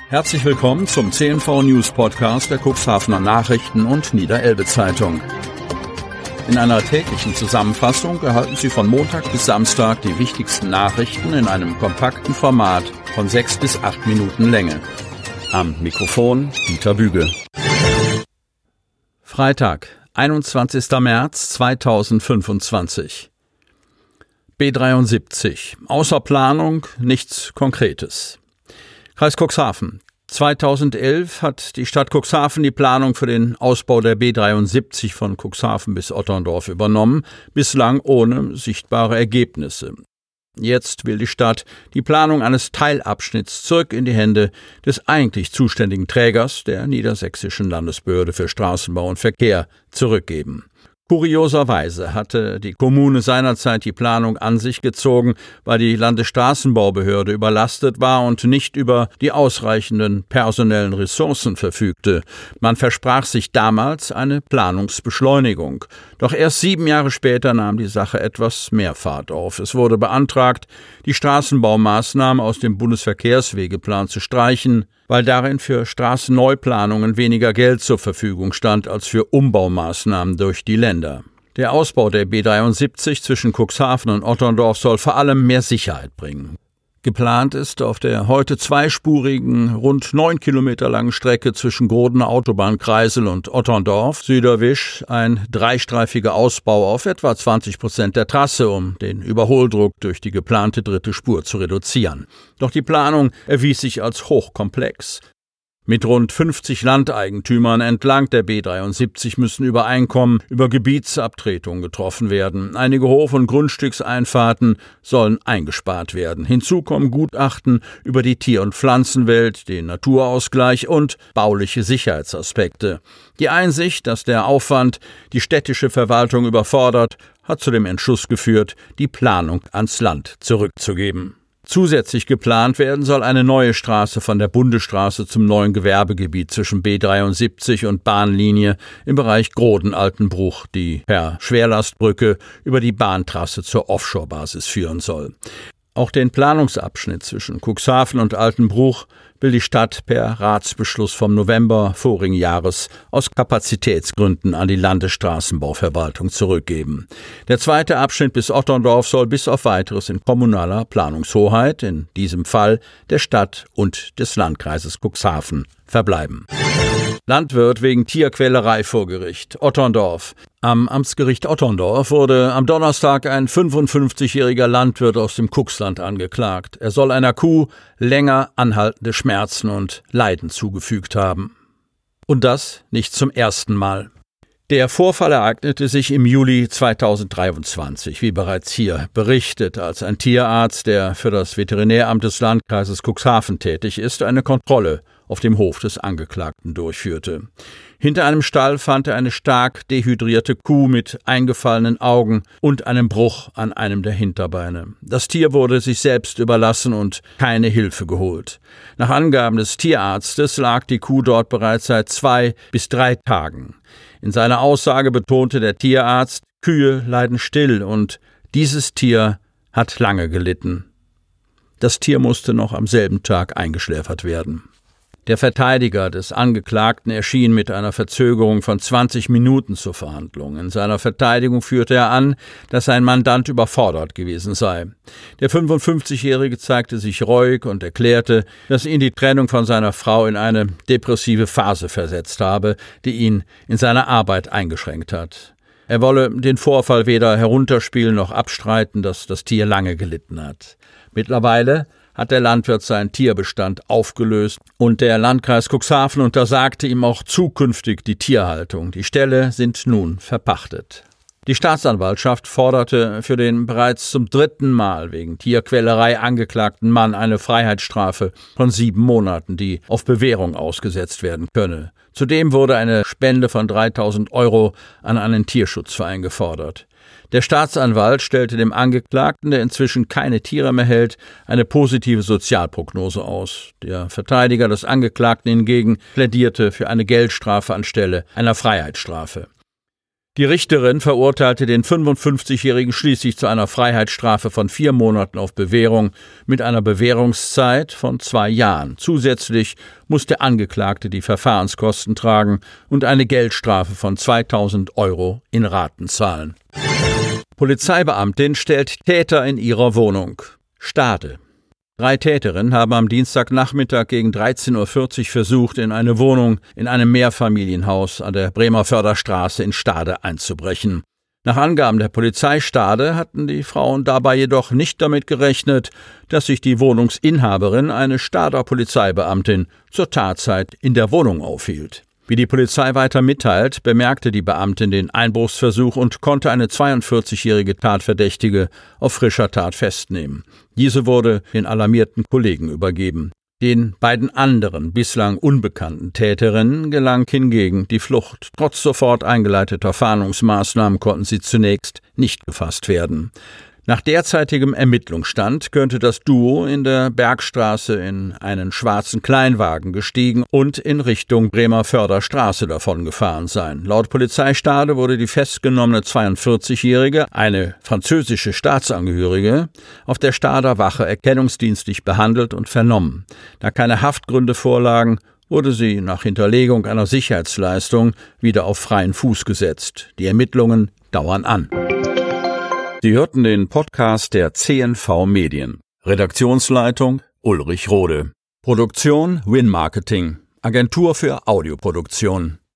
Herzlich willkommen zum CNV News Podcast der Cuxhavener Nachrichten und Niederelbe Zeitung. In einer täglichen Zusammenfassung erhalten Sie von Montag bis Samstag die wichtigsten Nachrichten in einem kompakten Format von 6 bis 8 Minuten Länge. Am Mikrofon Dieter Büge. Freitag, 21. März 2025. B73. Außer Planung nichts Konkretes. Kreis Cuxhaven. 2011 hat die Stadt Cuxhaven die Planung für den Ausbau der B73 von Cuxhaven bis Otterndorf übernommen, bislang ohne sichtbare Ergebnisse. Jetzt will die Stadt die Planung eines Teilabschnitts zurück in die Hände des eigentlich zuständigen Trägers, der Niedersächsischen Landesbehörde für Straßenbau und Verkehr, zurückgeben. Kurioserweise hatte die Kommune seinerzeit die Planung an sich gezogen, weil die Landesstraßenbaubehörde überlastet war und nicht über die ausreichenden personellen Ressourcen verfügte. Man versprach sich damals eine Planungsbeschleunigung. Doch erst 7 Jahre später nahm die Sache etwas mehr Fahrt auf. Es wurde beantragt, die Straßenbaumaßnahmen aus dem Bundesverkehrswegeplan zu streichen, weil darin für Straßenneuplanungen weniger Geld zur Verfügung stand als für Umbaumaßnahmen durch die Länder. Der Ausbau der B73 zwischen Cuxhaven und Otterndorf soll vor allem mehr Sicherheit bringen. Geplant ist auf der heute zweispurigen, rund 9 Kilometer langen Strecke zwischen Grodener Autobahnkreisel und Otterndorf Süderwisch ein dreistreifiger Ausbau auf etwa 20% der Trasse, um den Überholdruck durch die geplante dritte Spur zu reduzieren. Doch die Planung erwies sich als hochkomplex. Mit rund 50 Landeigentümern entlang der B73 müssen Übereinkommen über Gebietsabtretungen getroffen werden. Einige Hof- und Grundstückseinfahrten sollen eingespart werden. Hinzu kommen Gutachten über die Tier- und Pflanzenwelt, den Naturausgleich und bauliche Sicherheitsaspekte. Die Einsicht, dass der Aufwand die städtische Verwaltung überfordert, hat zu dem Entschluss geführt, die Planung ans Land zurückzugeben. Zusätzlich geplant werden soll eine neue Straße von der Bundesstraße zum neuen Gewerbegebiet zwischen B73 und Bahnlinie im Bereich Groden-Altenbruch, die per Schwerlastbrücke über die Bahntrasse zur Offshore-Basis führen soll. Auch den Planungsabschnitt zwischen Cuxhaven und Altenbruch will die Stadt per Ratsbeschluss vom November vorigen Jahres aus Kapazitätsgründen an die Landesstraßenbauverwaltung zurückgeben. Der zweite Abschnitt bis Otterndorf soll bis auf Weiteres in kommunaler Planungshoheit, in diesem Fall der Stadt und des Landkreises Cuxhaven, verbleiben. Landwirt wegen Tierquälerei vor Gericht. Otterndorf. Am Amtsgericht Otterndorf wurde am Donnerstag ein 55-jähriger Landwirt aus dem Cuxland angeklagt. Er soll einer Kuh länger anhaltende Schmerzen und Leiden zugefügt haben. Und das nicht zum ersten Mal. Der Vorfall ereignete sich im Juli 2023, wie bereits hier berichtet, als ein Tierarzt, der für das Veterinäramt des Landkreises Cuxhaven tätig ist, eine Kontrolle auf dem Hof des Angeklagten durchführte. Hinter einem Stall fand er eine stark dehydrierte Kuh mit eingefallenen Augen und einem Bruch an einem der Hinterbeine. Das Tier wurde sich selbst überlassen und keine Hilfe geholt. Nach Angaben des Tierarztes lag die Kuh dort bereits seit 2 bis 3 Tagen. In seiner Aussage betonte der Tierarzt, Kühe leiden still und dieses Tier hat lange gelitten. Das Tier musste noch am selben Tag eingeschläfert werden. Der Verteidiger des Angeklagten erschien mit einer Verzögerung von 20 Minuten zur Verhandlung. In seiner Verteidigung führte er an, dass sein Mandant überfordert gewesen sei. Der 55-Jährige zeigte sich reuig und erklärte, dass ihn die Trennung von seiner Frau in eine depressive Phase versetzt habe, die ihn in seiner Arbeit eingeschränkt hat. Er wolle den Vorfall weder herunterspielen noch abstreiten, dass das Tier lange gelitten hat. Mittlerweile hat der Landwirt seinen Tierbestand aufgelöst und der Landkreis Cuxhaven untersagte ihm auch zukünftig die Tierhaltung. Die Ställe sind nun verpachtet. Die Staatsanwaltschaft forderte für den bereits zum 3. Mal wegen Tierquälerei angeklagten Mann eine Freiheitsstrafe von 7 Monaten, die auf Bewährung ausgesetzt werden könne. Zudem wurde eine Spende von 3.000 € an einen Tierschutzverein gefordert. Der Staatsanwalt stellte dem Angeklagten, der inzwischen keine Tiere mehr hält, eine positive Sozialprognose aus. Der Verteidiger des Angeklagten hingegen plädierte für eine Geldstrafe anstelle einer Freiheitsstrafe. Die Richterin verurteilte den 55-Jährigen schließlich zu einer Freiheitsstrafe von 4 Monaten auf Bewährung mit einer Bewährungszeit von 2 Jahren. Zusätzlich muss der Angeklagte die Verfahrenskosten tragen und eine Geldstrafe von 2.000 € in Raten zahlen. Polizeibeamtin stellt Täter in ihrer Wohnung. Stade. 3 Täterinnen haben am Dienstagnachmittag gegen 13:40 Uhr versucht, in eine Wohnung in einem Mehrfamilienhaus an der Bremer Förderstraße in Stade einzubrechen. Nach Angaben der Polizei Stade hatten die Frauen dabei jedoch nicht damit gerechnet, dass sich die Wohnungsinhaberin, eine Stader Polizeibeamtin, zur Tatzeit in der Wohnung aufhielt. Wie die Polizei weiter mitteilt, bemerkte die Beamtin den Einbruchsversuch und konnte eine 42-jährige Tatverdächtige auf frischer Tat festnehmen. Diese wurde den alarmierten Kollegen übergeben. Den beiden anderen, bislang unbekannten Täterinnen gelang hingegen die Flucht. Trotz sofort eingeleiteter Fahndungsmaßnahmen konnten sie zunächst nicht gefasst werden. Nach derzeitigem Ermittlungsstand könnte das Duo in der Bergstraße in einen schwarzen Kleinwagen gestiegen und in Richtung Bremer Förderstraße davongefahren sein. Laut Polizei Stade wurde die festgenommene 42-Jährige, eine französische Staatsangehörige, auf der Stader Wache erkennungsdienstlich behandelt und vernommen. Da keine Haftgründe vorlagen, wurde sie nach Hinterlegung einer Sicherheitsleistung wieder auf freien Fuß gesetzt. Die Ermittlungen dauern an. Sie hörten den Podcast der CNV Medien. Redaktionsleitung Ulrich Rode. Produktion Win Marketing. Agentur für Audioproduktion.